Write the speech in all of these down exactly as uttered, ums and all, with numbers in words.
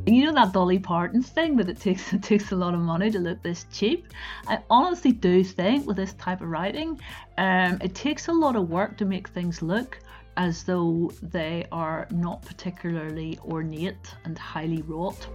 You know that Dolly Parton's thing, that it takes it takes a lot of money to look this cheap? I honestly do think with this type of writing, um, it takes a lot of work to make things look as though they are not particularly ornate and highly wrought.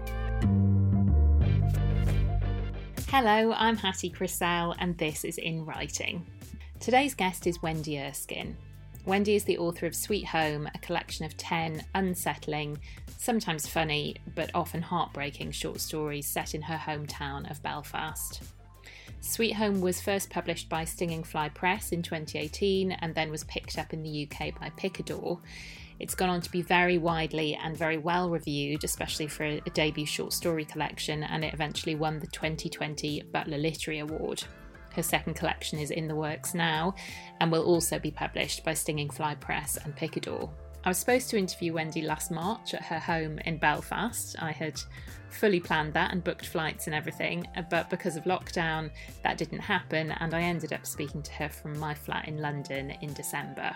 Hello, I'm Hattie Crisell and this is In Writing. Today's guest is Wendy Erskine. Wendy is the author of Sweet Home, a collection of ten unsettling, sometimes funny, but often heartbreaking short stories set in her hometown of Belfast. Sweet Home was first published by Stinging Fly Press in twenty eighteen and then was picked up in the U K by Picador. It's gone on to be very widely and very well reviewed, especially for a debut short story collection, and it eventually won the twenty twenty Butler Literary Award. Her second collection is in the works now and will also be published by Stinging Fly Press and Picador. I was supposed to interview Wendy last March at her home in Belfast. I had fully planned that and booked flights and everything, but because of lockdown that didn't happen, and I ended up speaking to her from my flat in London in December.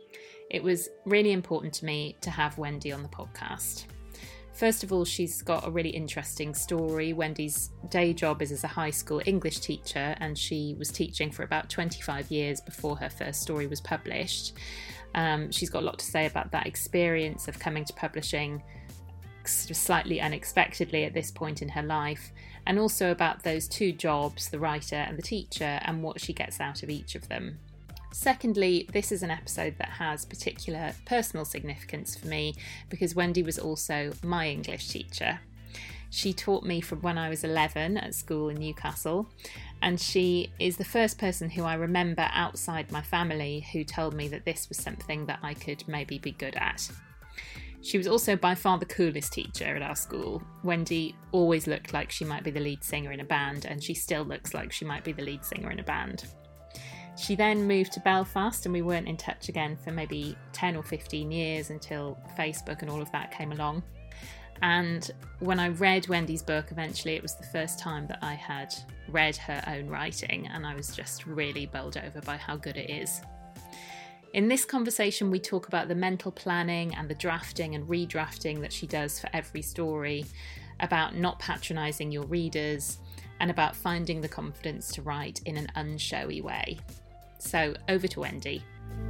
It was really important to me to have Wendy on the podcast. First of all, she's got a really interesting story. Wendy's day job is as a high school English teacher, and she was teaching for about twenty-five years before her first story was published. Um, she's got a lot to say about that experience of coming to publishing sort of slightly unexpectedly at this point in her life, and also about those two jobs, the writer and the teacher, and what she gets out of each of them. Secondly, this is an episode that has particular personal significance for me because Wendy was also my English teacher. She taught me from when I was eleven at school in Newcastle, and she is the first person who I remember outside my family who told me that this was something that I could maybe be good at. She was also by far the coolest teacher at our school. Wendy always looked like she might be the lead singer in a band, and she still looks like she might be the lead singer in a band. She then moved to Belfast and we weren't in touch again for maybe ten or fifteen years until Facebook and all of that came along. And when I read Wendy's book eventually, it was the first time that I had read her own writing, and I was just really bowled over by how good it is. In this conversation, we talk about the mental planning and the drafting and redrafting that she does for every story, about not patronising your readers, and about finding the confidence to write in an unshowy way. So, over to Wendy.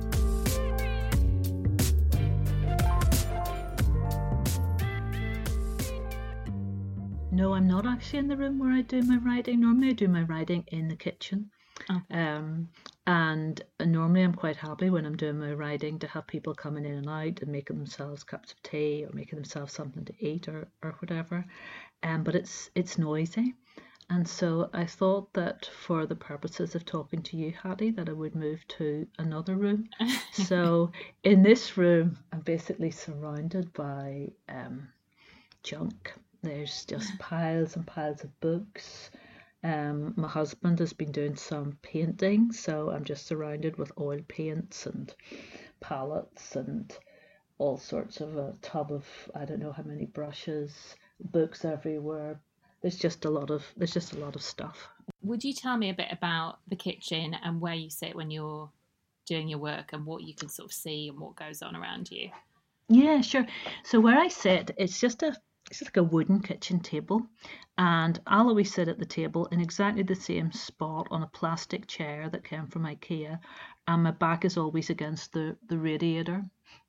No, I'm not actually in the room where I do my writing. Normally I do my writing in the kitchen. Oh. Um, and normally I'm quite happy when I'm doing my writing to have people coming in and out and making themselves cups of tea or making themselves something to eat or, or whatever. Um, but it's it's noisy. And so I thought that for the purposes of talking to you, Hattie, that I would move to another room. So in this room, I'm basically surrounded by um, junk. There's just piles and piles of books. Um, my husband has been doing some painting, so I'm just surrounded with oil paints and palettes and all sorts of a tub of, I don't know how many brushes, books everywhere. There's just a lot of there's just a lot of stuff. Would you tell me a bit about the kitchen and where you sit when you're doing your work and what you can sort of see and what goes on around you? Yeah, sure. So where I sit, it's just a it's just like a wooden kitchen table, and I'll always sit at the table in exactly the same spot on a plastic chair that came from IKEA, and my back is always against the the radiator,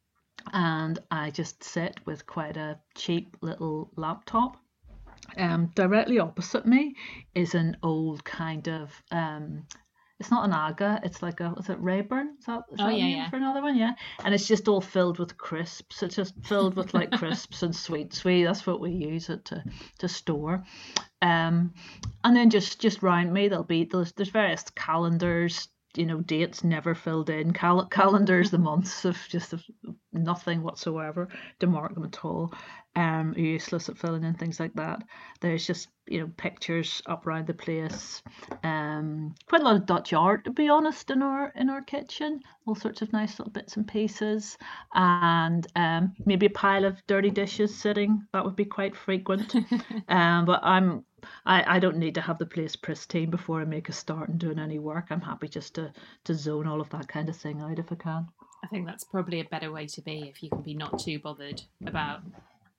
and I just sit with quite a cheap little laptop. Um, directly opposite me is an old kind of, um, it's not an Aga, it's like a, is it Rayburn? Is that, is oh, that yeah, name yeah. for another one? Yeah. And it's just all filled with crisps. It's just filled with like crisps and sweets. Sweet, that's what we use it to, to store. Um, and then just, just round me, there'll be, there's, there's various calendars, you know, dates never filled in, cal- calendars, the months of just of nothing whatsoever to mark them at all. Um, useless at filling in things like that. There's just, you know, pictures up around the place. Um, quite a lot of Dutch art, to be honest, in our in our kitchen. All sorts of nice little bits and pieces, and um, maybe a pile of dirty dishes sitting. That would be quite frequent. um, but I'm I, I don't need to have the place pristine before I make a start in doing any work. I'm happy just to to zone all of that kind of thing out if I can. I think that's probably a better way to be if you can be not too bothered about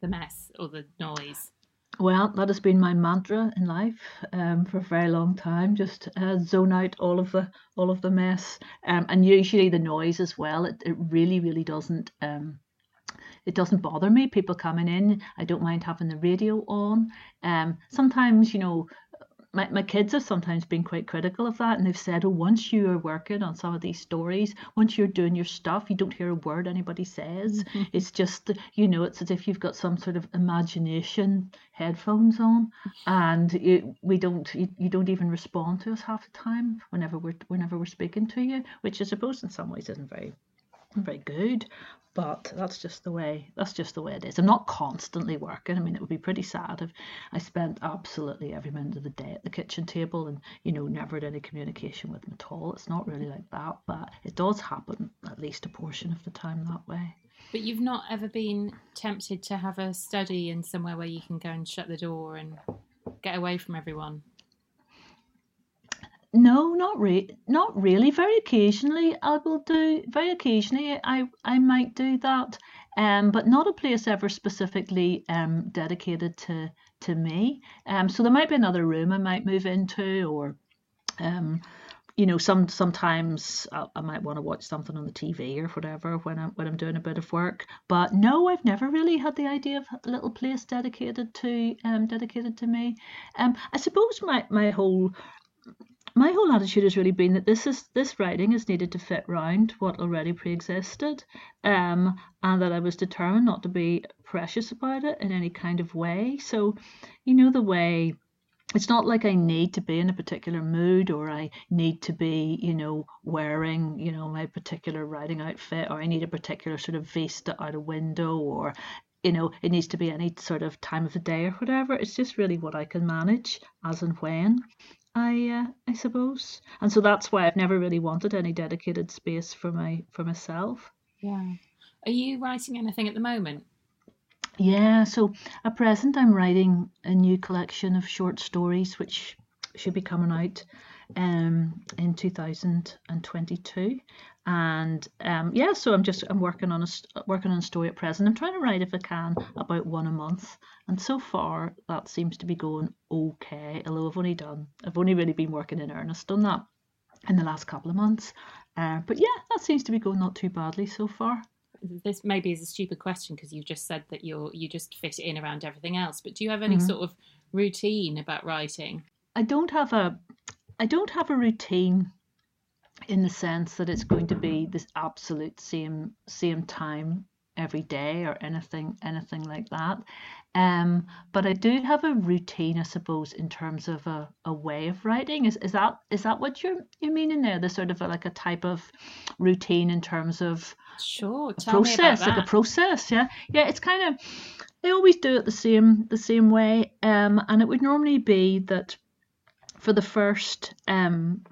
the mess or the noise? Well, that has been my mantra in life um, for a very long time. Just uh, zone out all of the all of the mess, um, and usually the noise as well. It it really really doesn't um, it doesn't bother me. People coming in, I don't mind having the radio on. Um, sometimes you know. My, my kids have sometimes been quite critical of that, and they've said, oh, once you are working on some of these stories, once you're doing your stuff, you don't hear a word anybody says. Mm-hmm. It's just, you know, it's as if you've got some sort of imagination headphones on, and you, we don't, you, you don't even respond to us half the time whenever we're whenever we're speaking to you, which I suppose in some ways isn't very, very good. But that's just the way that's just the way it is. I'm not constantly working. I mean, it would be pretty sad if I spent absolutely every minute of the day at the kitchen table and, you know, never had any communication with them at all. It's not really like that, but it does happen at least a portion of the time that way. But you've not ever been tempted to have a study in somewhere where you can go and shut the door and get away from everyone? No, not re- not really. Very occasionally, I will do. Very occasionally, I I might do that, um, but not a place ever specifically um dedicated to to me. Um, so there might be another room I might move into, or um, you know, some sometimes I, I might want to watch something on the T V or whatever when I'm when I'm doing a bit of work. But no, I've never really had the idea of a little place dedicated to um dedicated to me. Um, I suppose my my whole. My whole attitude has really been that this is this writing is needed to fit round what already pre-existed, um, and that I was determined not to be precious about it in any kind of way. So, you know, the way it's not like I need to be in a particular mood, or I need to be, you know, wearing, you know, my particular writing outfit, or I need a particular sort of vista out a window, or you know, it needs to be any sort of time of the day or whatever. It's just really what I can manage as and when. I uh, I suppose, and so that's why I've never really wanted any dedicated space for my for myself. Yeah. Are you writing anything at the moment? Yeah. So at present, I'm writing a new collection of short stories, which should be coming out um in two thousand twenty-two, and um yeah. So I'm just I'm working on a working on a story at present. I'm trying to write, if I can, about one a month. And so far, that seems to be going okay. Although I've only done, I've only really been working in earnest on that in the last couple of months. Uh, but yeah, that seems to be going not too badly so far. This maybe is a stupid question because you just said that you're you just fit it in around everything else. But do you have any mm-hmm. sort of routine about writing? I don't have a, I don't have a routine in the sense that it's going to be this absolute same same time every day or anything anything like that. Um, but I do have a routine, I suppose, in terms of a, a way of writing. Is is that is that what you're you mean in there? The sort of a, like a type of routine in terms of sure Tell process, me about that. Like a process, yeah, yeah. It's kind of I always do it the same the same way, um, and it would normally be that for the first um.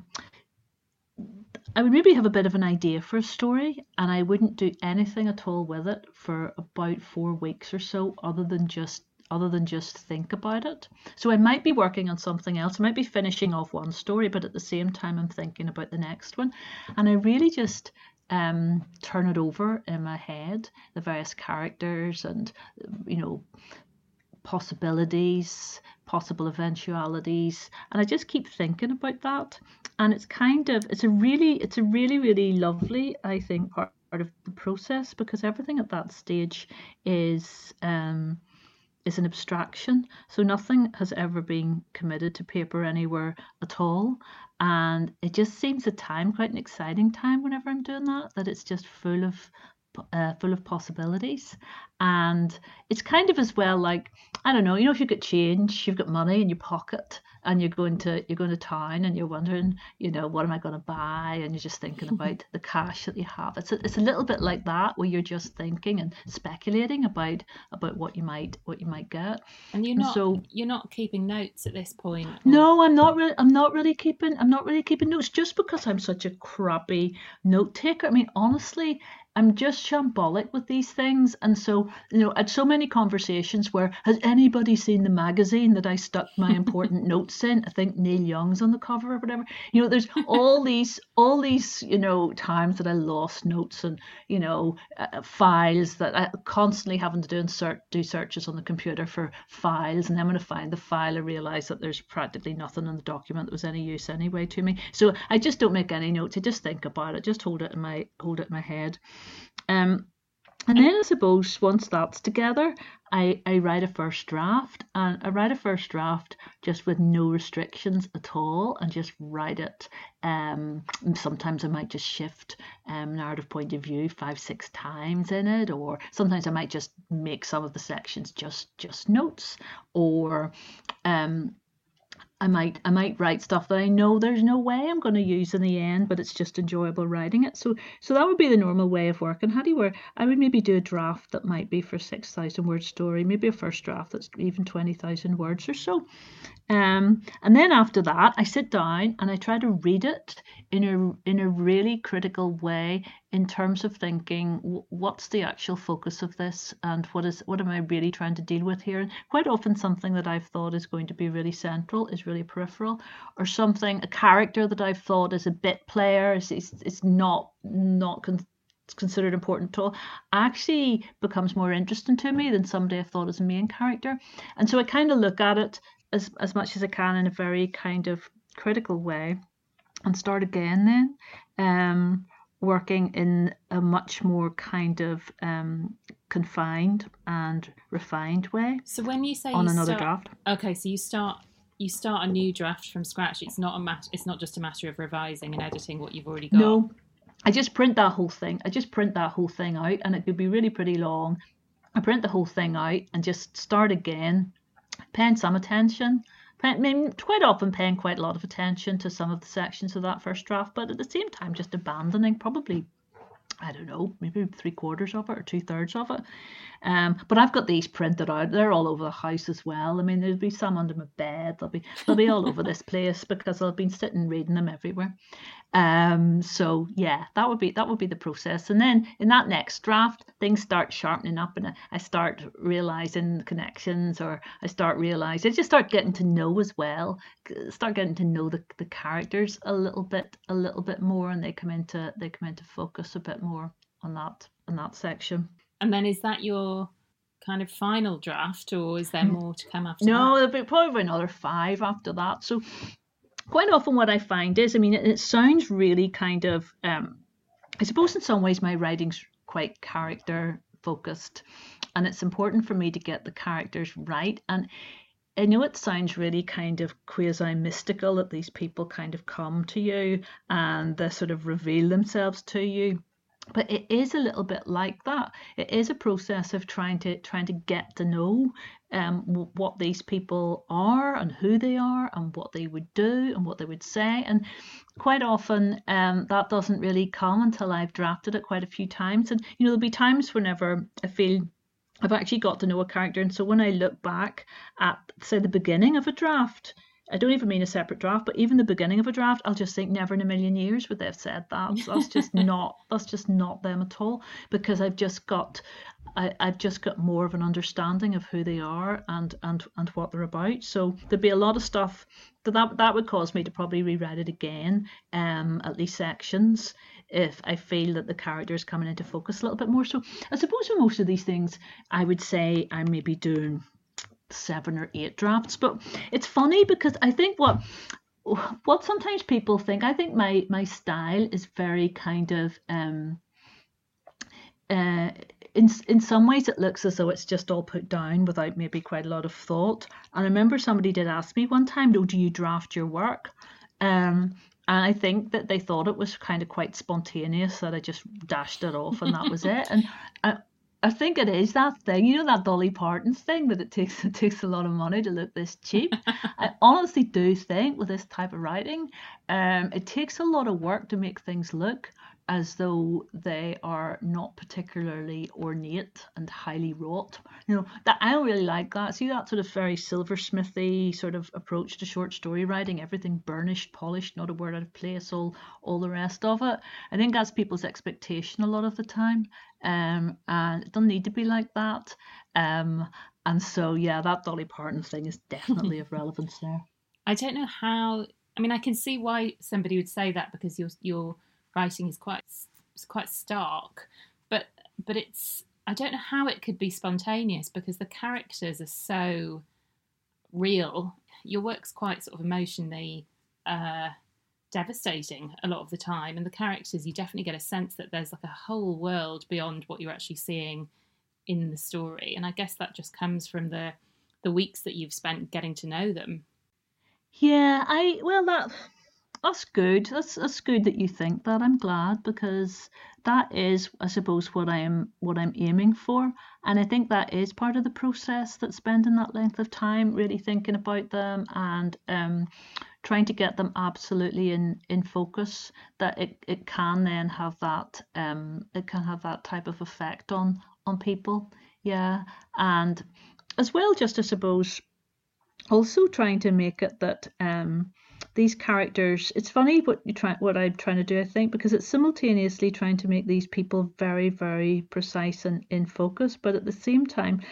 I would maybe have a bit of an idea for a story, and I wouldn't do anything at all with it for about four weeks or so, other than just other than just think about it. So I might be working on something else. I might be finishing off one story, but at the same time I'm thinking about the next one, and I really just um, turn it over in my head, the various characters and you know possibilities, possible eventualities, and I just keep thinking about that. And it's kind of it's a really it's a really really lovely, I think, part of the process, because everything at that stage is um is an abstraction, so nothing has ever been committed to paper anywhere at all, and it just seems a time quite an exciting time whenever I'm doing that that it's just full of Uh, full of possibilities. And it's kind of as well like, I don't know, you know, if you've got change, you've got money in your pocket, and you're going to you're going to town and you're wondering, you know, what am I going to buy, and you're just thinking about the cash that you have. It's a, it's a little bit like that, where you're just thinking and speculating about about what you might what you might get. And you're not and so, you're not keeping notes at this point? Or... No, I'm not really I'm not really keeping I'm not really keeping notes, just because I'm such a crappy note taker. I mean, honestly, I'm just shambolic with these things. And so, you know, I had so many conversations where, has anybody seen the magazine that I stuck my important notes in? I think Neil Young's on the cover or whatever. You know, there's all these, all these, you know, times that I lost notes and, you know, uh, files that I constantly having to do insert, do searches on the computer for files. And then when I find the file, I realize that there's practically nothing in the document that was any use anyway to me. So I just don't make any notes. I just think about it, just hold it in my, hold it in my head. Um, and then I suppose once that's together, I, I write a first draft, and I write a first draft just with no restrictions at all, and just write it. Um, sometimes I might just shift um, narrative point of view five, six times in it, or sometimes I might just make some of the sections just just notes, or um, I might I might write stuff that I know there's no way I'm going to use in the end, but it's just enjoyable writing it. So so that would be the normal way of working. How do you work? I would maybe do a draft that might be for six thousand word story, maybe a first draft that's even twenty thousand words or so. Um, and then after that, I sit down and I try to read it in a in a really critical way in terms of thinking, what's the actual focus of this, and what is what am I really trying to deal with here? And quite often something that I've thought is going to be really central is really peripheral, or something, a character that I've thought is a bit player, is is, is not not con- considered important at all, actually becomes more interesting to me than somebody I thought is a main character. And so I kind of look at it as as much as I can in a very kind of critical way, and start again then, um, working in a much more kind of um, confined and refined way. So when you say on you another start, draft, okay, so you start you start a new draft from scratch. It's not a mat- It's not just a matter of revising and editing what you've already got. No, I just print that whole thing. I just print that whole thing out, and it could be really pretty long. I print the whole thing out and just start again, paying some attention. I mean, quite often paying quite a lot of attention to some of the sections of that first draft, but at the same time just abandoning probably, I don't know, maybe three quarters of it or two thirds of it. Um, but I've got these printed out. They're all over the house as well. I mean, there'll be some under my bed. They'll be they'll be all over this place because I've been sitting reading them everywhere. Um, so yeah, that would be that would be the process. And then in that next draft, things start sharpening up, and I start realizing connections, or I start realizing, I just start getting to know as well. Start getting to know the, the characters a little bit, a little bit more, and they come into they come into focus a bit more on that on that section. And then is that your kind of final draft, or is there more to come after no, that? there'll be probably another five after that. So quite often what I find is, I mean, it, it sounds really kind of, um, I suppose in some ways my writing's quite character focused, and it's important for me to get the characters right. And I know it sounds really kind of quasi mystical that these people kind of come to you and they sort of reveal themselves to you. But it is a little bit like that. It is a process of trying to trying to get to know um, what these people are and who they are and what they would do and what they would say. And quite often um, that doesn't really come until I've drafted it quite a few times. And, you know, there'll be times whenever I feel I've actually got to know a character. And so when I look back at, say, the beginning of a draft, I don't even mean a separate draft, but even the beginning of a draft, I'll just think never in a million years would they have said that. So that's just not that's just not them at all, because I've just got I, I've just got more of an understanding of who they are and and and what they're about. So there'd be a lot of stuff that that, that would cause me to probably rewrite it again, um, at least sections, if I feel that the character is coming into focus a little bit more. So I suppose for most of these things, I would say I'm maybe doing seven or eight drafts. But it's funny because I think what what sometimes people think, I think my my style is very kind of um uh in in some ways it looks as though it's just all put down without maybe quite a lot of thought. And I remember somebody did ask me one time, oh, do you draft your work? Um and I think that they thought it was kind of quite spontaneous, that I just dashed it off and that was it. And I, I think it is that thing, you know, that Dolly Parton thing, that it takes it takes a lot of money to look this cheap. I honestly do think with this type of writing, um, it takes a lot of work to make things look as though they are not particularly ornate and highly wrought. You know, that I don't really like that. See that sort of very silversmithy sort of approach to short story writing, everything burnished, polished, not a word out of place, all all the rest of it. I think that's people's expectation a lot of the time. Um, and it doesn't need to be like that. Um, and so yeah, that Dolly Parton thing is definitely of relevance there. I don't know how. I mean, I can see why somebody would say that, because your your writing is quite it's quite stark, but but it's I don't know how it could be spontaneous, because the characters are so real. Your work's quite sort of emotionally uh, devastating a lot of the time, and the characters, you definitely get a sense that there's like a whole world beyond what you're actually seeing in the story, and I guess that just comes from the the weeks that you've spent getting to know them. Yeah, I well that that's good. That's that's good that you think that. I'm glad, because that is, I suppose, what I am what I'm aiming for, and I think that is part of the process. That spending that length of time really thinking about them and um, trying to get them absolutely in in focus. That it, it can then have that um it can have that type of effect on on people. Yeah, and as well, just I suppose also trying to make it that um, these characters, it's funny what you try what I'm trying to do, I think, because it's simultaneously trying to make these people very, very precise and in focus, but at the same time,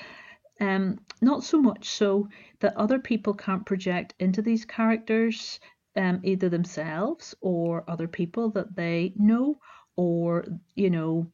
um, not so much so that other people can't project into these characters um, either themselves or other people that they know, or you know,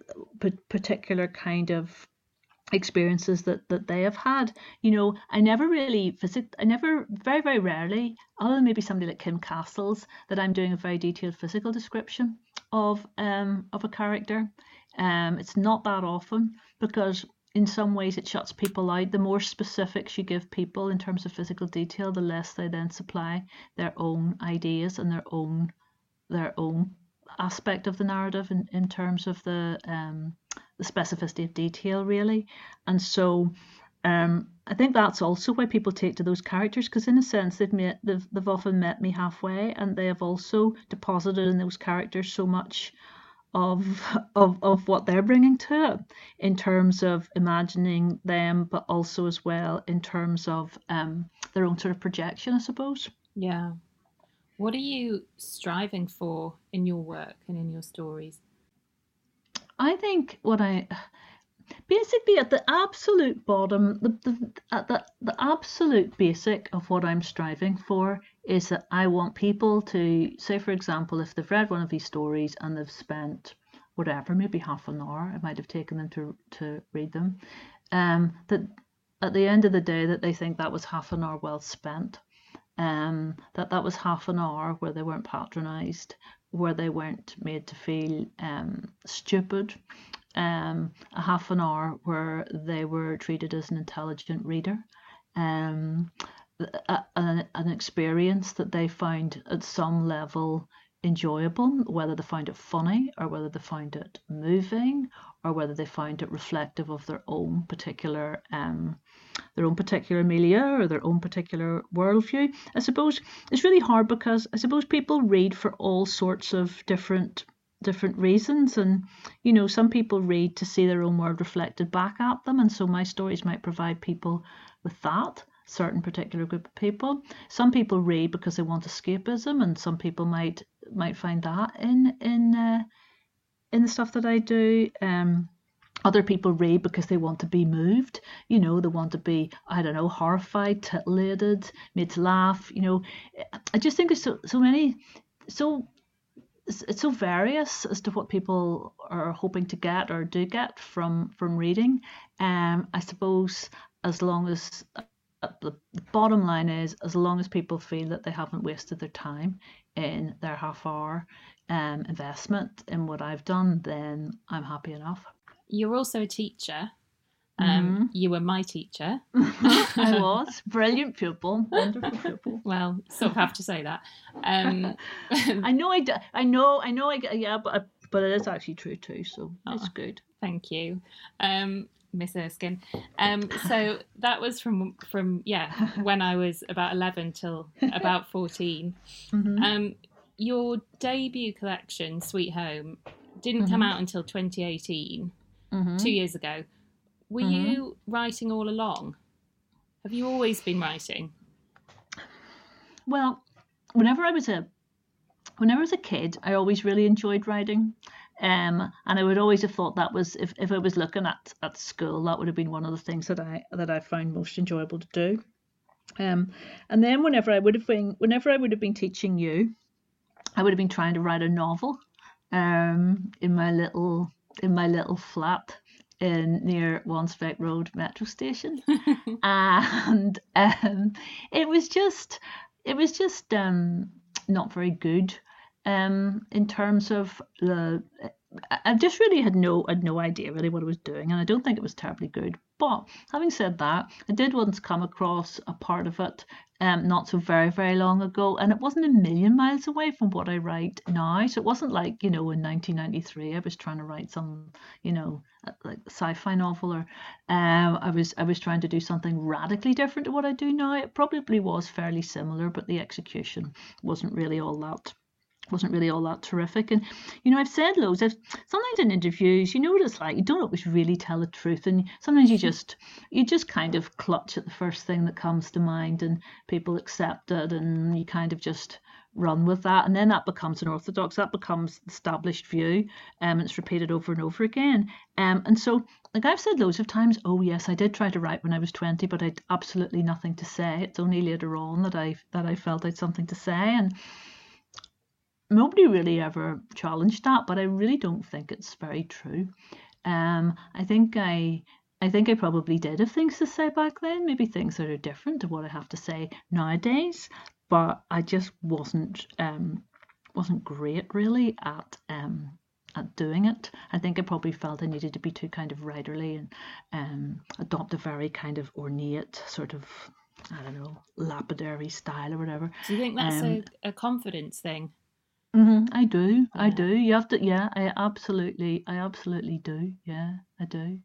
p- particular kind of experiences that that they have had. You know, I never really visit I never very very rarely, other than maybe somebody like Kim Castles, that I'm doing a very detailed physical description of um of a character. Um it's not that often, because in some ways it shuts people out. The more specifics you give people in terms of physical detail, the less they then supply their own ideas and their own their own aspect of the narrative in, in terms of the um, the specificity of detail, really. And so um, I think that's also why people take to those characters, because in a sense they've met they've, they've often met me halfway, and they have also deposited in those characters so much of of of what they're bringing to it, in terms of imagining them, but also as well in terms of um, their own sort of projection, I suppose. Yeah. What are you striving for in your work and in your stories? I think what I basically at the absolute bottom, the, the at the the absolute basic of what I'm striving for is that I want people to say, for example, if they've read one of these stories and they've spent whatever, maybe half an hour, it might have taken them to to read them, um, that at the end of the day that they think that was half an hour well spent. Um, that that was half an hour where they weren't patronised, where they weren't made to feel um, stupid, um, a half an hour where they were treated as an intelligent reader, um, a, a, an experience that they found at some level enjoyable, whether they found it funny or whether they found it moving or whether they found it reflective of their own particular um, their own particular milieu or their own particular worldview. I suppose it's really hard, because I suppose people read for all sorts of different different reasons, and you know, some people read to see their own world reflected back at them, and so my stories might provide people with that certain particular group of people. Some people read because they want escapism, and some people might might find that in in uh, in the stuff that I do. Um, other people read because they want to be moved, you know, they want to be, I don't know, horrified, titillated, made to laugh, you know. I just think there's so, so many, so it's so various as to what people are hoping to get or do get from from reading. Um, I suppose as long as uh, the bottom line is, as long as people feel that they haven't wasted their time in their half hour um, investment in what I've done, then I'm happy enough. You're also a teacher. Um, mm-hmm. You were my teacher. I was. Brilliant pupil. Wonderful pupil. Well, sort of have to say that. Um, I know I, I know, I know I yeah, but, I, but it is actually true too, so oh, it's good. Thank you. Um, Miss Erskine. Um, so that was from, from yeah, when I was about eleven till about fourteen. Mm-hmm. Um, your debut collection, Sweet Home, didn't mm-hmm. come out until twenty eighteen, mm-hmm. two years ago. Were mm-hmm. you writing all along? Have you always been writing? Well, whenever I was a whenever I was a kid, I always really enjoyed writing. Um, and I would always have thought that was, if, if I was looking at, at school, that would have been one of the things that I that I found most enjoyable to do. Um, and then whenever I would have been whenever I would have been teaching you, I would have been trying to write a novel, um, in my little in my little flat in near Wansbeck Road metro station, and um, it was just it was just um not very good. Um, in terms of the, I just really had no, had no idea really what I was doing, and I don't think it was terribly good. But having said that, I did once come across a part of it, um, not so very, very long ago, and it wasn't a million miles away from what I write now. So it wasn't like, you know, in nineteen ninety-three, I was trying to write some, you know, like sci-fi novel, or um, I was, I was trying to do something radically different to what I do now. It probably was fairly similar, but the execution wasn't really all that. wasn't really all that terrific. And you know, I've said loads, I've sometimes in interviews, you know what it's like, you don't always really tell the truth, and sometimes you just you just kind of clutch at the first thing that comes to mind, and people accept it, and you kind of just run with that, and then that becomes an orthodox, that becomes the established view, um, and it's repeated over and over again. Um, and so, like I've said loads of times, oh yes, I did try to write when I was twenty, but I'd absolutely nothing to say. It's only later on that I that I felt I'd something to say, and nobody really ever challenged that, but I really don't think it's very true. Um, I think I, I think I probably did have things to say back then, maybe things that are different to what I have to say nowadays. But I just wasn't, um, wasn't great really at, um, at doing it. I think I probably felt I needed to be too kind of writerly and, um, adopt a very kind of ornate sort of, I don't know, lapidary style or whatever. Do you think that's um, a, a confidence thing? Mm-hmm, I do, yeah. I do. You have to, yeah. I absolutely, I absolutely do. Yeah, I do.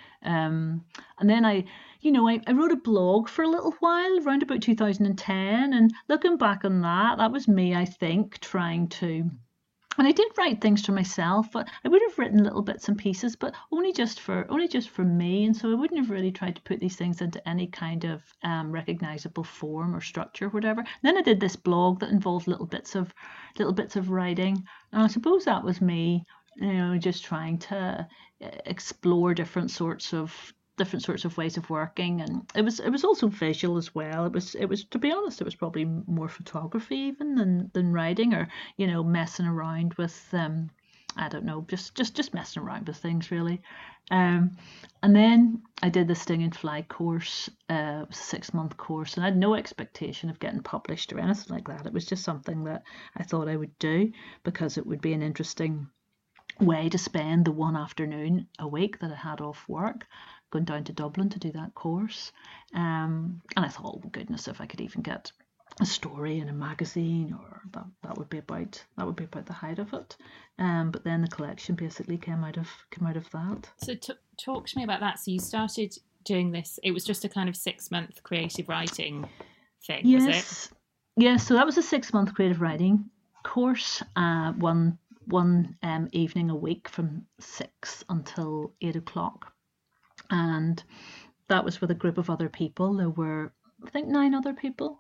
Um, and then I, you know, I, I wrote a blog for a little while, around about two thousand ten, and looking back on that, that was me, I think, trying to. And I did write things for myself, but I would have written little bits and pieces, but only just for only just for me. And so I wouldn't have really tried to put these things into any kind of um, recognizable form or structure, or whatever. And then I did this blog that involved little bits of little bits of writing. And I suppose that was me, you know, just trying to explore different sorts of different sorts of ways of working. And it was it was also visual as well. It was it was to be honest, it was probably more photography even than than writing, or you know, messing around with um I don't know, just just just messing around with things really. Um and then I did the Stinging Fly course, uh it was a six month course, and I had no expectation of getting published or anything like that. It was just something that I thought I would do because it would be an interesting way to spend the one afternoon a week that I had off work, going down to Dublin to do that course. Um, and I thought, oh goodness, if I could even get a story in a magazine, or that that would be about that would be about the height of it. Um, but then the collection basically came out of came out of that. So t- talk to me about that. So you started doing this. It was just a kind of six month creative writing thing, yes. was it? Yes. So that was a six month creative writing course. Uh, one. one um, evening a week from six until eight o'clock. And that was with a group of other people. There were, I think, nine other people.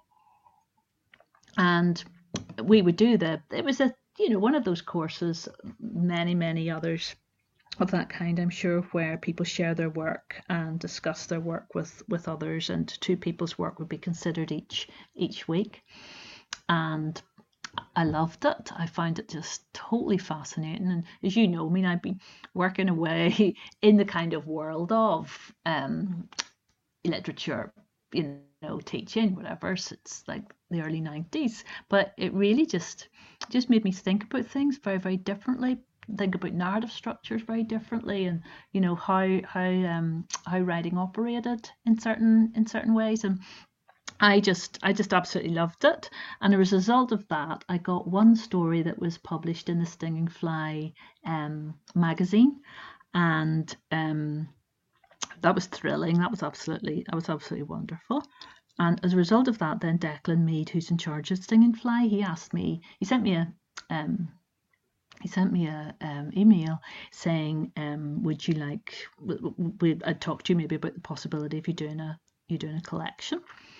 And we would do the, it was a, you know, one of those courses, many, many others of that kind, I'm sure, where people share their work and discuss their work with, with others, and two people's work would be considered each each week. And I loved it. I found it just totally fascinating. And as you know, I mean, I've been working away in the kind of world of um, literature, you know, teaching, whatever, since like the early nineties. But it really just just made me think about things very, very differently. Think about narrative structures very differently, and you know how how um how writing operated in certain in certain ways. And I just I just absolutely loved it. And as a result of that, I got one story that was published in the Stinging Fly um, magazine, and um, that was thrilling. That was absolutely that was absolutely wonderful. And as a result of that, then Declan Mead, who's in charge of Stinging Fly, he asked me, he sent me a um, he sent me a um, email saying, um, would you like, we, I'd talk to you maybe about the possibility of you doing a, you doing a collection.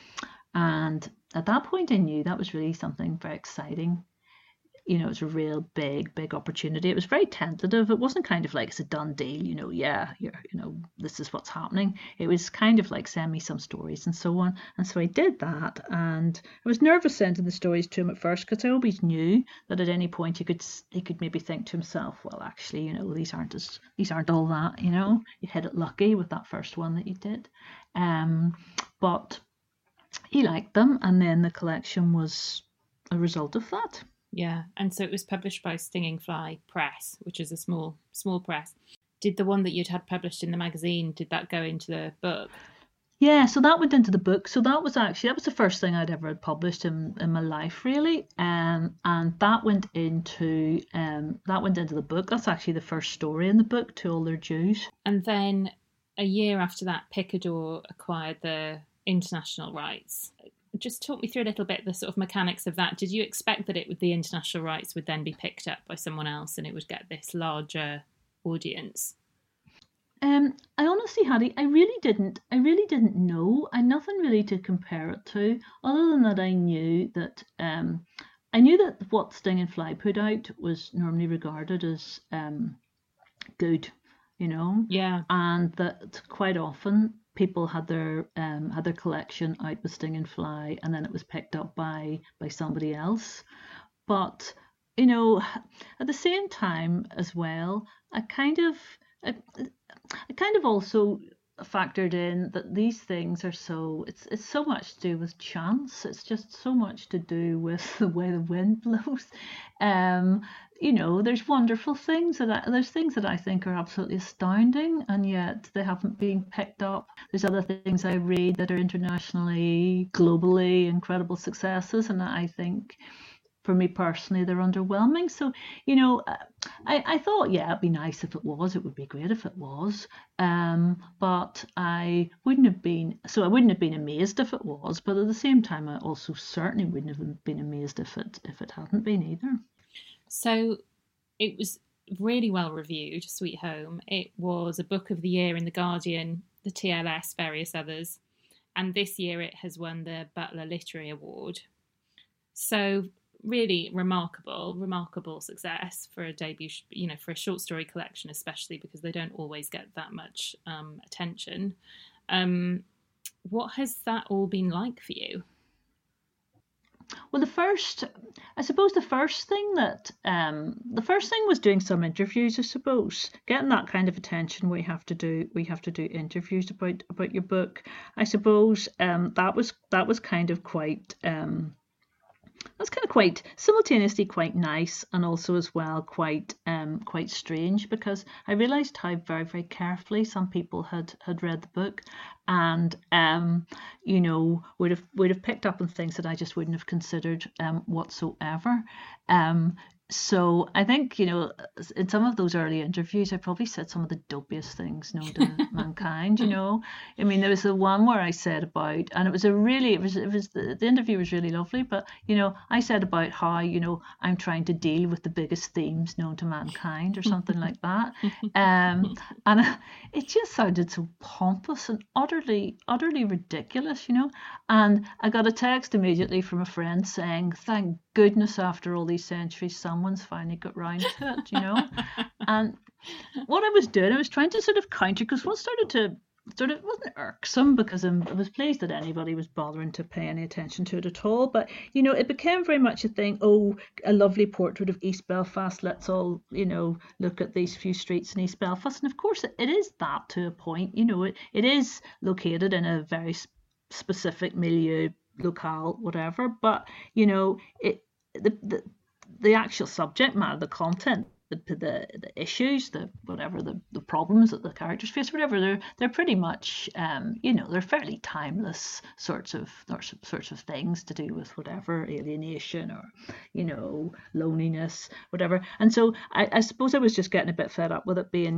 And at that point I knew that was really something very exciting. You know, it's a real big, big opportunity. It was very tentative. It wasn't kind of like it's a done deal, you know, yeah, you're, you know, this is what's happening. It was kind of like send me some stories and so on. And so I did that, and I was nervous sending the stories to him at first because I always knew that at any point he could he could maybe think to himself, well, actually, you know, these aren't as these aren't all that, you know, you hit it lucky with that first one that you did. Um, but he liked them, and then the collection was a result of that. Yeah, and so it was published by Stinging Fly Press, which is a small small press. Did the one that you'd had published in the magazine, did that go into the book? Yeah, so that went into the book. So that was actually, that was the first thing I'd ever had published in, in my life, really. Um, and that went into um, that went into the book. That's actually the first story in the book, To All Their Dues. And then a year after that, Picador acquired the international rights. Just talk me through a little bit the sort of mechanics of that. Did you expect that it would the international rights would then be picked up by someone else and it would get this larger audience? Um, I honestly, Hattie, I really didn't. I really didn't know. I had nothing really to compare it to, other than that I knew that um, I knew that what Stinging Fly put out was normally regarded as um, good, you know. Yeah. And that quite often people had their um, had their collection out with Stinging Fly, and then it was picked up by by somebody else. But you know, at the same time as well, I kind of I, I kind of also factored in that these things are so it's it's so much to do with chance. It's just so much to do with the way the wind blows. Um, you know, there's wonderful things that I, there's things that I think are absolutely astounding, and yet they haven't been picked up. There's other things I read that are internationally, globally incredible successes, and I think, for me personally, they're underwhelming. So, you know, I, I thought, yeah, it'd be nice if it was. It would be great if it was. Um, but I wouldn't have been, so I wouldn't have been amazed if it was. But at the same time, I also certainly wouldn't have been amazed if it if it hadn't been either. So it was really well reviewed, Sweet Home. It was a book of the year in The Guardian, the T L S, various others. And this year it has won the Butler Literary Award. So really remarkable, remarkable success for a debut, you know, for a short story collection, especially because they don't always get that much um, attention. Um, what has that all been like for you? Well, the first, I suppose the first thing that, um, the first thing was doing some interviews, I suppose, getting that kind of attention. We have to do, we have to do interviews about, about your book. I suppose um, that was, that was kind of quite, um, that's kind of quite simultaneously quite nice, and also as well quite um quite strange, because I realised how very very carefully some people had had read the book, and um you know would have would have picked up on things that I just wouldn't have considered um whatsoever. Um So I think, you know, in some of those early interviews, I probably said some of the dopiest things known to mankind, you know. I mean, there was the one where I said about, and it was a really, it was, it was the, the interview was really lovely, but, you know, I said about how, you know, I'm trying to deal with the biggest themes known to mankind or something like that. Um, and it just sounded so pompous and utterly, utterly ridiculous, you know. And I got a text immediately from a friend saying, thank goodness after all these centuries, someone's finally got round to it, you know. And what I was doing, I was trying to sort of counter, because what started to sort of, it wasn't irksome, because I'm, I was pleased that anybody was bothering to pay any attention to it at all, but, you know, it became very much a thing, oh, a lovely portrait of East Belfast, let's all, you know, look at these few streets in East Belfast. And of course it, it is that to a point, you know, it, it is located in a very specific milieu, locale, whatever, but, you know, it, the, the the actual subject matter, the content, the the, the issues, the whatever the, the problems that the characters face, whatever, they're they're pretty much um you know, they're fairly timeless sorts of sorts of things to do with whatever alienation or, you know, loneliness, whatever. And so I, I suppose I was just getting a bit fed up with it being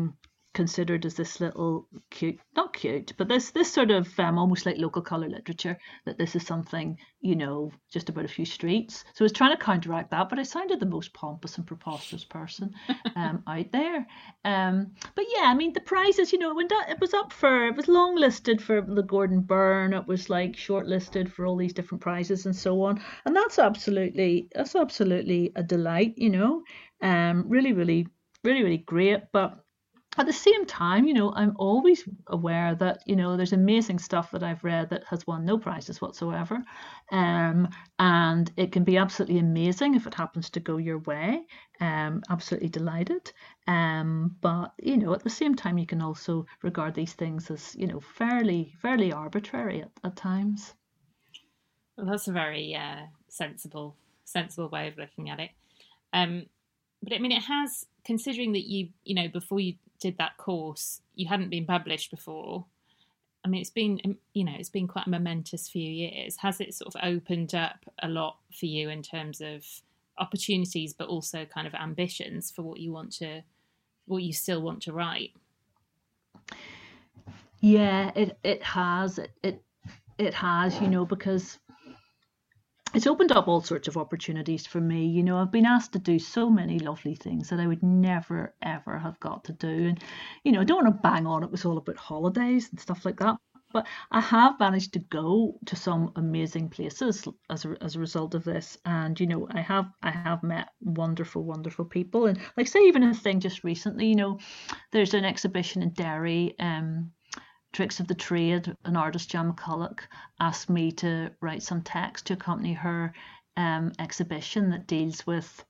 considered as this little cute, not cute, but this this sort of um, almost like local colour literature, that this is something, you know, just about a few streets. So I was trying to counteract that, but I sounded the most pompous and preposterous person um, out there. Um, but yeah, I mean, the prizes, you know, it, went up, it was up for, it was long listed for the Gordon Byrne, it was like shortlisted for all these different prizes and so on. And that's absolutely, that's absolutely a delight, you know, um, really, really, really, really great. But at the same time, you know, I'm always aware that, you know, there's amazing stuff that I've read that has won no prizes whatsoever. Um, and it can be absolutely amazing if it happens to go your way. Um, absolutely delighted. Um, but, you know, at the same time, you can also regard these things as, you know, fairly, fairly arbitrary at, at times. Well, that's a very uh, sensible, sensible way of looking at it. Um, but I mean, it has, considering that you, you know, before you did that course, you hadn't been published before. I mean, it's been, you know, it's been quite a momentous few years. Has it sort of opened up a lot for you in terms of opportunities, but also kind of ambitions for what you want to, what you still want to write? Yeah, it it has. It it, it has, you know, because it's opened up all sorts of opportunities for me. You know, I've been asked to do so many lovely things that I would never, ever have got to do. And, you know, I don't want to bang on it was all about holidays and stuff like that. But I have managed to go to some amazing places as a, as a result of this. And, you know, I have I have met wonderful, wonderful people. And like, say, even a thing just recently, you know, there's an exhibition in Derry, um, Tricks of the Trade, an artist, Jan McCulloch, asked me to write some text to accompany her um, exhibition that deals with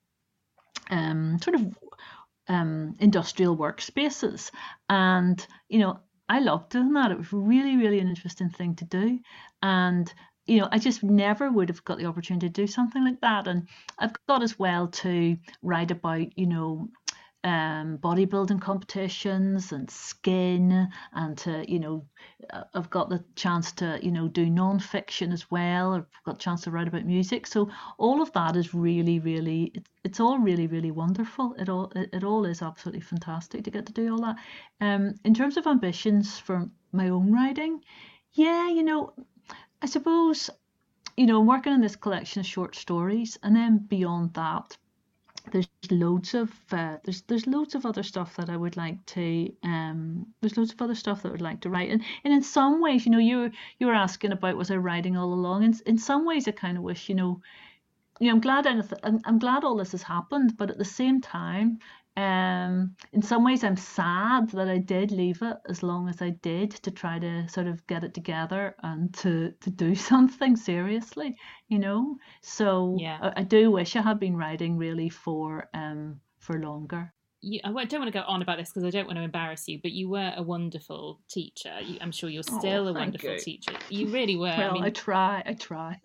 um, sort of um, industrial workspaces. And, you know, I loved doing that. It was really, really an interesting thing to do. And, you know, I just never would have got the opportunity to do something like that. And I've got as well to write about, you know, um, bodybuilding competitions and skin, and to, you know, I've got the chance to, you know, do non-fiction as well. I've got a chance to write about music. So all of that is really, really, it, it's all really, really wonderful. It all, it, it all is absolutely fantastic to get to do all that. Um, in terms of ambitions for my own writing, yeah, you know, I suppose, you know, I'm working on this collection of short stories, and then beyond that, there's loads of uh, there's there's loads of other stuff that I would like to um there's loads of other stuff that I would like to write, and and in some ways, you know, you were you were asking about was I writing all along, and in some ways I kind of wish, you know, you know, I'm glad anything, I'm, I'm glad all this has happened, but at the same time, um, in some ways I'm sad that I did leave it as long as I did, to try to sort of get it together and to, to do something seriously, you know. So Yeah. I, I do wish I had been writing really for um for longer. You, I don't want to go on about this because I don't want to embarrass you, but you were a wonderful teacher. You, I'm sure you're still Oh, a thank wonderful you. teacher. You really were. Well, I mean, I try, I try.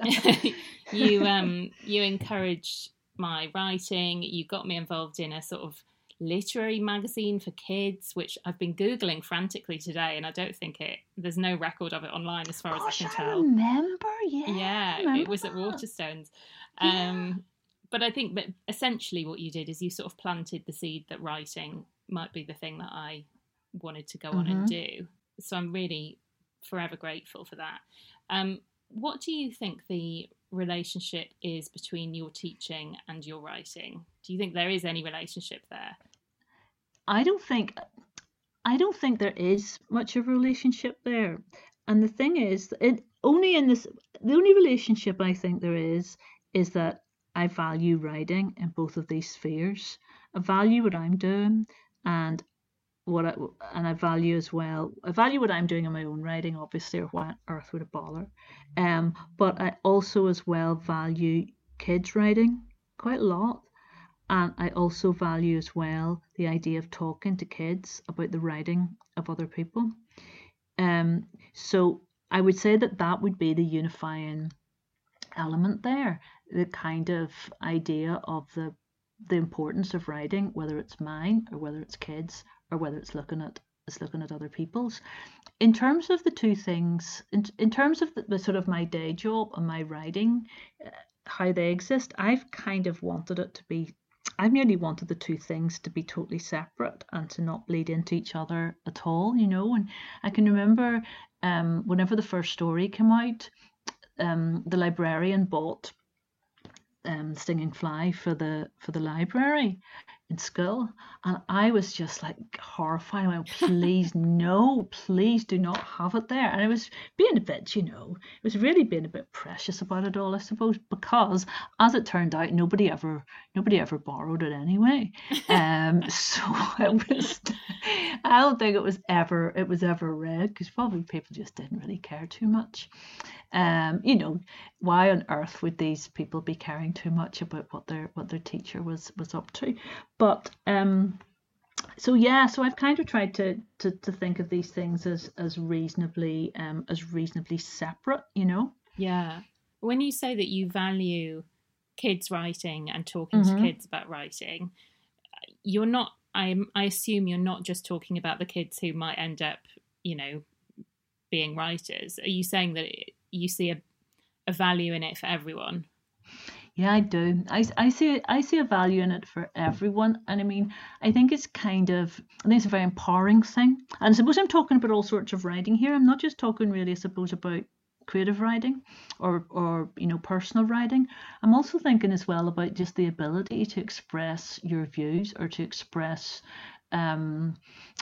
you um you encouraged my writing. You got me involved in a sort of literary magazine for kids, which I've been Googling frantically today, and I don't think it, there's no record of it online as far Gosh, as I can I tell. remember, yeah. Yeah, I remember it was at that. Waterstones. Yeah. Um, but I think that essentially what you did is you sort of planted the seed that writing might be the thing that I wanted to go on and do. So I'm really forever grateful for that. Um, what do you think the relationship is between your teaching and your writing? Do you think there is any relationship there? I don't think I don't think there is much of a relationship there. And the thing is, it only in this the only relationship I think there is is that I value writing in both of these spheres. I value what I'm doing, and what I and I value as well. I value what I'm doing in my own writing, obviously, or why on earth would it bother? Um, but I also as well value kids writing quite a lot. And I also value as well the idea of talking to kids about the writing of other people. Um, so I would say that that would be the unifying element there, the kind of idea of the the importance of writing, whether it's mine or whether it's kids or whether it's looking at it's looking at other people's. In terms of the two things, in, in terms of the, the sort of my day job and my writing, uh, how they exist, I've kind of wanted it to be I've nearly wanted the two things to be totally separate and to not bleed into each other at all, you know. And I can remember um, whenever the first story came out, um, the librarian bought um, Stinging Fly for the for the library in school, and I was just like horrified. I went, please no, please do not have it there. And I was being a bit, you know, it was really being a bit precious about it all, I suppose, because as it turned out, nobody ever nobody ever borrowed it anyway. Um, so it was, I don't think it was ever it was ever read, because probably people just didn't really care too much. Um, you know, why on earth would these people be caring too much about what their what their teacher was was up to? But um, so yeah, so I've kind of tried to to, to think of these things as as reasonably um as reasonably separate, you know. Yeah. When you say that you value kids writing and talking Mm-hmm. to kids about writing, you're not. I I assume you're not just talking about the kids who might end up, you know, being writers. Are you saying that it, you see a, a value in it for everyone? Yeah, I do. I, I see I see a value in it for everyone, and I mean, I think it's kind of I think it's a very empowering thing. And I suppose I'm talking about all sorts of writing here. I'm not just talking really, I suppose, about creative writing or or you know personal writing. I'm also thinking as well about just the ability to express your views or to express um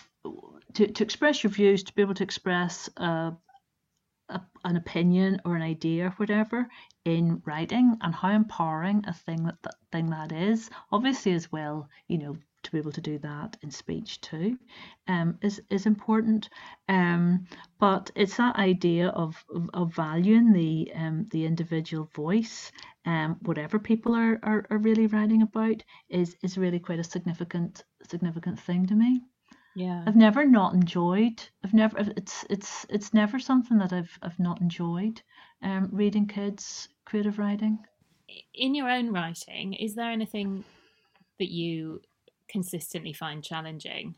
to, to express your views, to be able to express uh a, an opinion or an idea or whatever in writing, and how empowering a thing that, that thing that is. Obviously, as well, you know, to be able to do that in speech too, um, is is important. Um, but it's that idea of of, of valuing the um the individual voice, um, whatever people are, are are really writing about, is is really quite a significant significant thing to me. Yeah. I've never not enjoyed. I've never. It's it's it's never something that I've I've not enjoyed. Um, reading kids' creative writing. In your own writing, is there anything that you consistently find challenging?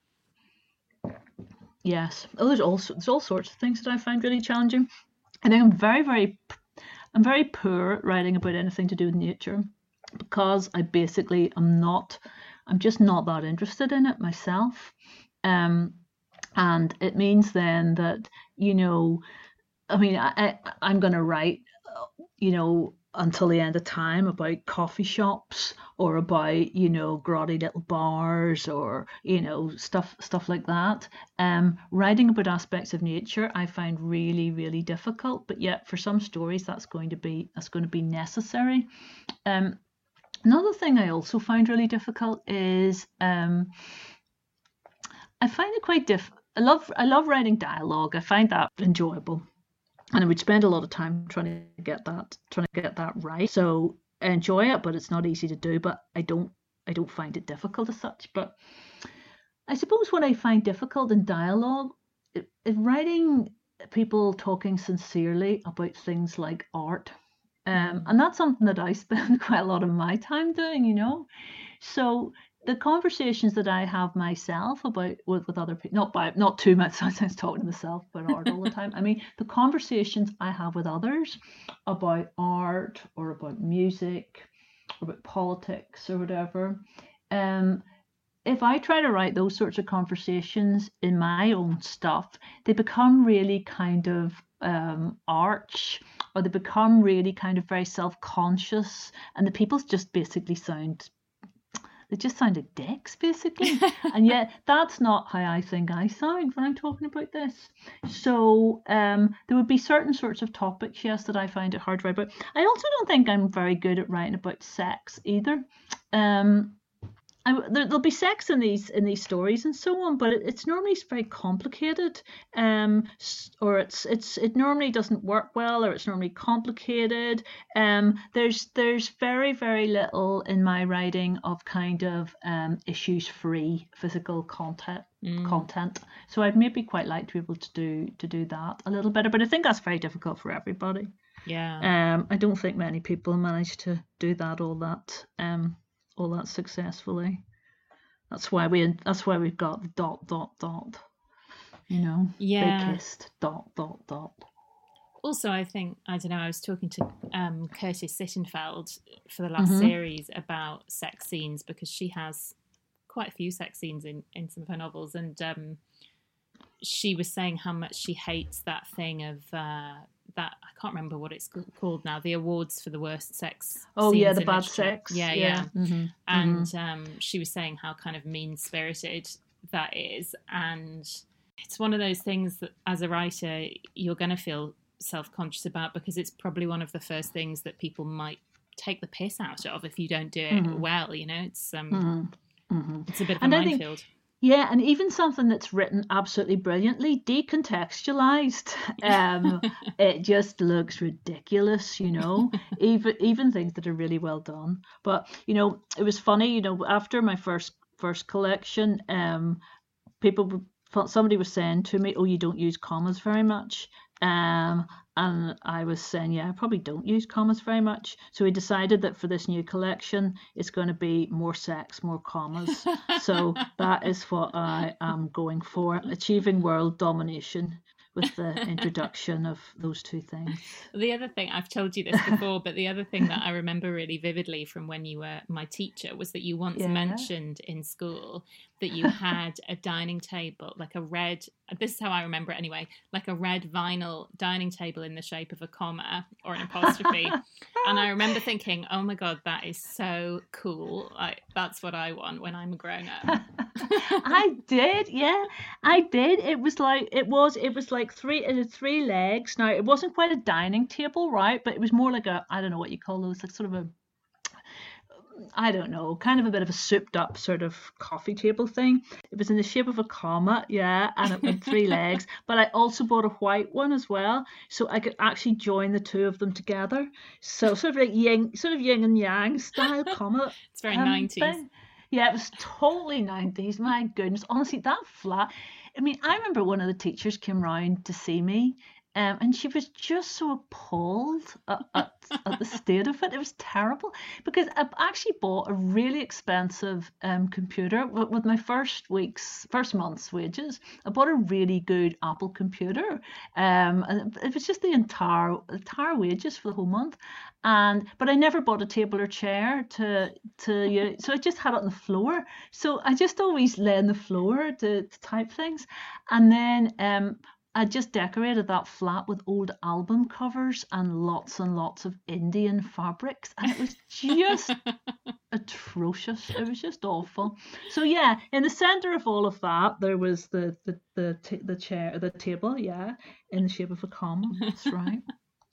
Yes. Oh, there's all there's all sorts of things that I find really challenging. I think I'm very very I'm very poor at writing about anything to do with nature, because I basically am not. I'm just not that interested in it myself. Um, and it means then that you know I mean, I, I I'm gonna write, you know, until the end of time about coffee shops or about, you know, grotty little bars or, you know, stuff stuff like that. Um, writing about aspects of nature I find really, really difficult, but yet for some stories that's going to be that's going to be necessary. Um, another thing I also find really difficult is um, I find it quite diff. I love I love writing dialogue. I find that enjoyable, and I would spend a lot of time trying to get that trying to get that right. So I enjoy it, but it's not easy to do. But I don't I don't find it difficult as such. But I suppose what I find difficult in dialogue, if writing people talking sincerely about things like art, um, and that's something that I spend quite a lot of my time doing, you know. So the conversations that I have myself about with, with other people, not by not too much, sometimes talking to myself about art all the time. I mean, the conversations I have with others about art or about music or about politics or whatever. Um, if I try to write those sorts of conversations in my own stuff, they become really kind of um, arch, or they become really kind of very self-conscious, and the people just basically sound they just sound like dicks, basically. And yet, that's not how I think I sound when I'm talking about this. So, um, there would be certain sorts of topics, yes, that I find it hard to write about. I also don't think I'm very good at writing about sex either. Um, I, there, there'll be sex in these in these stories and so on, but it, it's normally very complicated, um, or it's it's it normally doesn't work well, or it's normally complicated. Um, there's there's very very little in my writing of kind of um, issues free physical content mm. content. So I'd maybe quite like to be able to do to do that a little better, but I think that's very difficult for everybody. Yeah. Um, I don't think many people manage to do that all that um. all that successfully. That's why we that's why we've got the dot dot dot. You know, yeah. they kissed dot dot dot. Also, I think, I don't know, I was talking to um, Curtis Sittenfeld for the last Mm-hmm. series about sex scenes, because she has quite a few sex scenes in, in some of her novels. And um, she was saying how much she hates that thing of uh, that, I can't remember what it's called now, the awards for the worst sex Oh scenes yeah, the in bad literature. sex. Yeah, Yeah. yeah. Mm-hmm. And Mm-hmm. um, she was saying how kind of mean-spirited that is. And it's one of those things that as a writer, you're going to feel self-conscious about, because it's probably one of the first things that people might take the piss out of if you don't do it Mm-hmm. well. You know, it's um, Mm-hmm. Mm-hmm. it's a bit of a And I think, minefield. yeah, and even something that's written absolutely brilliantly, decontextualized, um, it just looks ridiculous, you know, even even things that are really well done. But, you know, it was funny, you know, after my first first collection, um, people were- somebody was saying to me, "Oh, you don't use commas very much." Um, and I was saying, yeah, I probably don't use commas very much. So we decided that for this new collection, it's going to be more sex, more commas. So that is what I am going for, achieving world domination with the introduction of those two things. The other thing, I've told you this before, but the other thing that I remember really vividly from when you were my teacher was that you once Yeah. mentioned in school that you had a dining table, like a red, this is how I remember it anyway, like a red vinyl dining table in the shape of a comma or an apostrophe. And I remember thinking, oh my God, that is so cool. Like, that's what I want when I'm a grown up. I did, yeah, I did. It was like it was it was like three it had three legs. Now it wasn't quite a dining table, right? But it was more like a, I don't know what you call those, like sort of a, I don't know, kind of a bit of a souped up sort of coffee table thing. It was in the shape of a comma, yeah, and it had three legs. But I also bought a white one as well, so I could actually join the two of them together. So sort of like yin, sort of yin and yang style comma. It's very um, nineties. Thing. Yeah, it was totally nineties. My goodness, honestly, that flat. I mean, I remember one of the teachers came round to see me, um, and she was just so appalled at, at, at the state of it. It was terrible, because I actually bought a really expensive um, computer with, with my first week's, first month's wages. I bought a really good Apple computer, um, and it was just the entire entire wages for the whole month. And but I never bought a table or chair to to you, so I just had it on the floor. So I just always lay on the floor to, to type things, and then um. I just decorated that flat with old album covers and lots and lots of Indian fabrics, and it was just atrocious. It was just awful. So yeah, in the center of all of that, there was the the the t- the chair, the table, yeah, in the shape of a comma. That's right.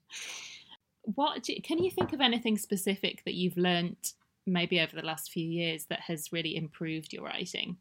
What do, can you think of anything specific that you've learnt maybe over the last few years that has really improved your writing?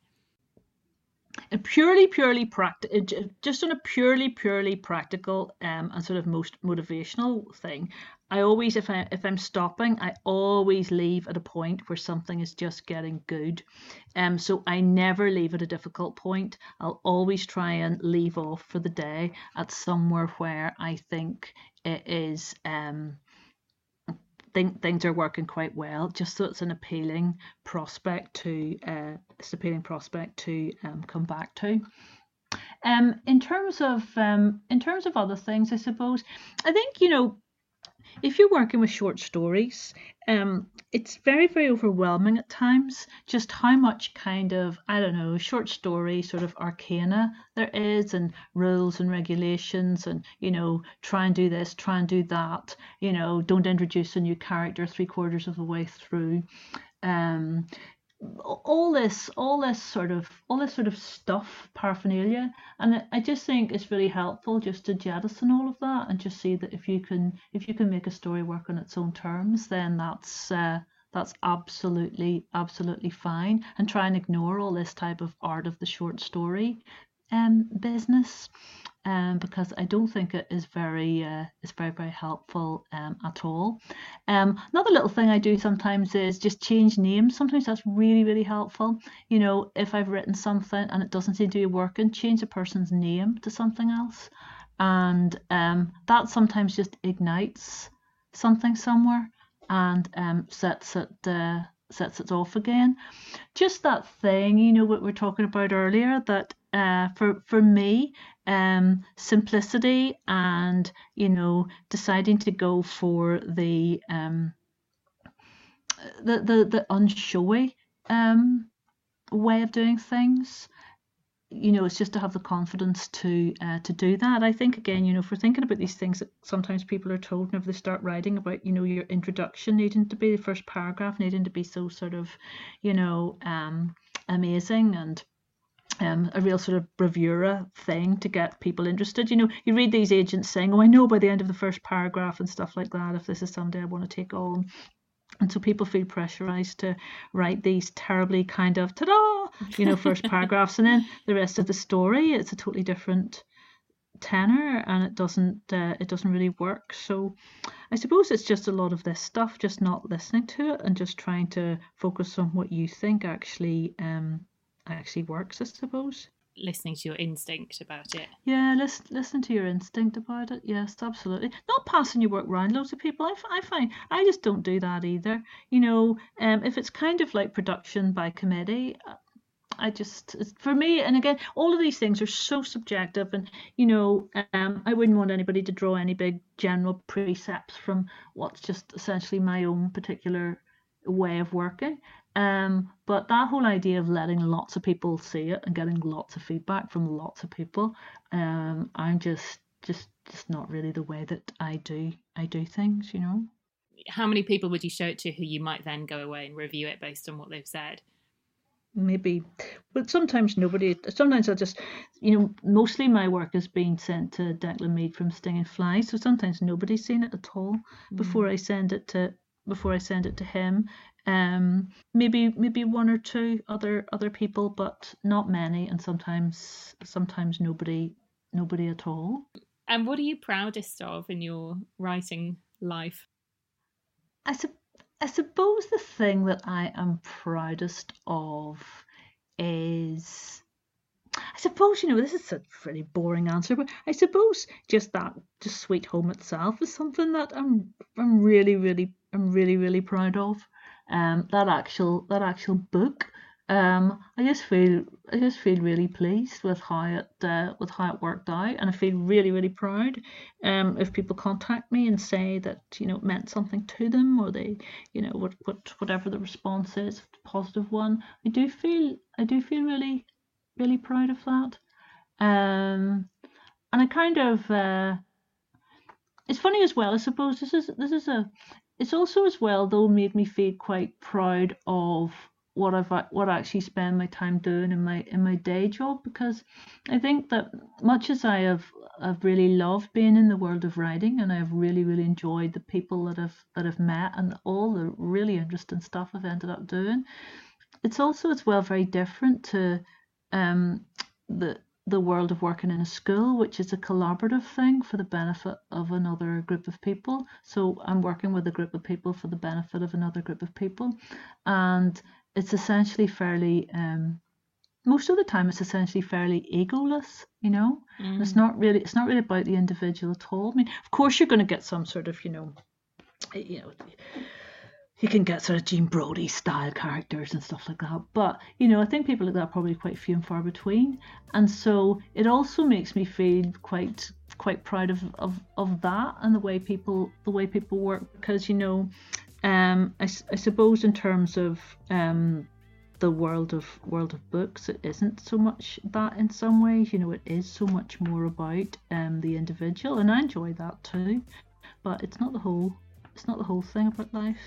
A purely, purely practical, just on a purely, purely practical um, and sort of most motivational thing. I always, if I if I'm stopping, I always leave at a point where something is just getting good. Um, so I never leave at a difficult point. I'll always try and leave off for the day at somewhere where I think it is um think things are working quite well, just so it's an appealing prospect to uh, it's an appealing prospect to um, come back to. Um, in terms of um, in terms of other things, I suppose, I think, you know, if you're working with short stories, um, it's very, very overwhelming at times just how much kind of, I don't know, short story sort of arcana there is, and rules and regulations, and, you know, try and do this, try and do that, you know, don't introduce a new character three quarters of the way through. Um, all this all this sort of all this sort of stuff, paraphernalia, and I just think it's really helpful just to jettison all of that and just see that if you can if you can make a story work on its own terms, then that's uh, that's absolutely absolutely fine, and try and ignore all this type of art of the short story um business, um, because I don't think it is very uh, is very very helpful um, at all. Um, another little thing I do sometimes is just change names. Sometimes that's really really helpful. You know, if I've written something and it doesn't seem to be working, change the person's name to something else, and um, that sometimes just ignites something somewhere and um, sets it uh, sets it off again. Just that thing, you know, what we were talking about earlier, that uh, for for me, um, simplicity and, you know, deciding to go for the um, the the, the unshowy um, way of doing things. You know, it's just to have the confidence to uh, to do that. I think, again, you know, if we're thinking about these things that sometimes people are told whenever they start writing about, you know, your introduction needing to be, the first paragraph needing to be so sort of, you know, um, amazing and um, a real sort of bravura thing to get people interested. You know, you read these agents saying, oh, I know by the end of the first paragraph and stuff like that, if this is somebody I want to take on. And so people feel pressurized to write these terribly kind of ta-da, you know, first paragraphs, and then the rest of the story, it's a totally different tenor, and it doesn't uh, it doesn't really work. So I suppose it's just a lot of this stuff, just not listening to it and just trying to focus on what you think actually um actually works, I suppose. Listening to your instinct about it. Yeah, listen, listen to your instinct about it. Yes, absolutely. Not passing your work round loads of people. I, I find I just don't do that either. You know, um, if it's kind of like production by committee, I just, it's, for me, and again, all of these things are so subjective, and, you know, um, I wouldn't want anybody to draw any big general precepts from what's just essentially my own particular way of working. Um, but that whole idea of letting lots of people see it and getting lots of feedback from lots of people, um, I'm just, just, just not really the way that I do, I do things, you know. How many people would you show it to who you might then go away and review it based on what they've said? Maybe, but sometimes nobody, sometimes I'll just, you know, mostly my work is being sent to Declan Mead from Stinging Fly, so sometimes nobody's seen it at all mm. before I send it to, before I send it to him. Um, maybe maybe one or two other other people, but not many, and sometimes sometimes nobody nobody at all. And what are you proudest of in your writing life? I su- I suppose the thing that I am proudest of is, I suppose, you know, this is a pretty boring answer, but I suppose just that, just Sweet Home itself is something that I'm I'm really really I'm really really proud of. Um, that actual that actual book, um, I just feel I just feel really pleased with how it uh, with how it worked out, and I feel really really proud. Um, if people contact me and say that, you know, it meant something to them, or they, you know, what what whatever the response is, a positive one, I do feel I do feel really really proud of that. Um, and I kind of uh, it's funny as well. I suppose this is this is a. It's also as well, though, made me feel quite proud of what I've what I actually spend my time doing in my in my day job, because I think that much as I have I've really loved being in the world of writing, and I've really really enjoyed the people that I've that I've met and all the really interesting stuff I've ended up doing, it's also as well very different to um the the world of working in a school, which is a collaborative thing for the benefit of another group of people. So I'm working with a group of people for the benefit of another group of people, and it's essentially fairly um most of the time it's essentially fairly egoless, you know. Mm. It's not really it's not really about the individual at all. I mean, of course you're going to get some sort of, you know, you know, you can get sort of Jean Brodie style characters and stuff like that, but, you know, I think people like that are probably quite few and far between, and so it also makes me feel quite quite proud of of, of that, and the way people the way people work, because, you know, um I, I suppose in terms of um the world of world of books, it isn't so much that in some ways, you know, it is so much more about um the individual, and I enjoy that too, but it's not the whole it's not the whole thing about life.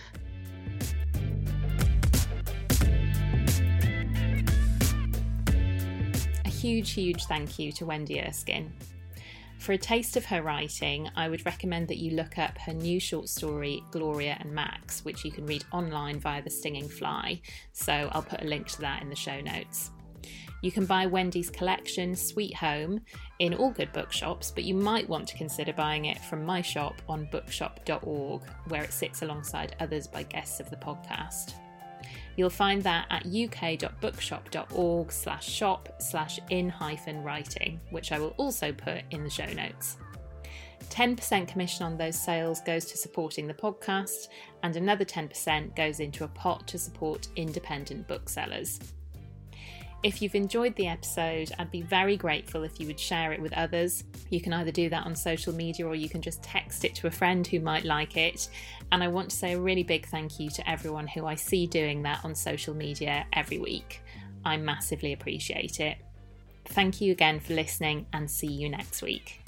A huge, huge thank you to Wendy Erskine. For a taste of her writing, I would recommend that you look up her new short story, Gloria and Max, which you can read online via The Stinging Fly, so I'll put a link to that in the show notes. You can buy Wendy's collection, Sweet Home, in all good bookshops, but you might want to consider buying it from my shop on bookshop dot org, where it sits alongside others by guests of the podcast. You'll find that at uk dot bookshop dot org slash shop slash in hyphen writing, which I will also put in the show notes. ten percent commission on those sales goes to supporting the podcast, and another ten percent goes into a pot to support independent booksellers. If you've enjoyed the episode, I'd be very grateful if you would share it with others. You can either do that on social media or you can just text it to a friend who might like it. And I want to say a really big thank you to everyone who I see doing that on social media every week. I massively appreciate it. Thank you again for listening and see you next week.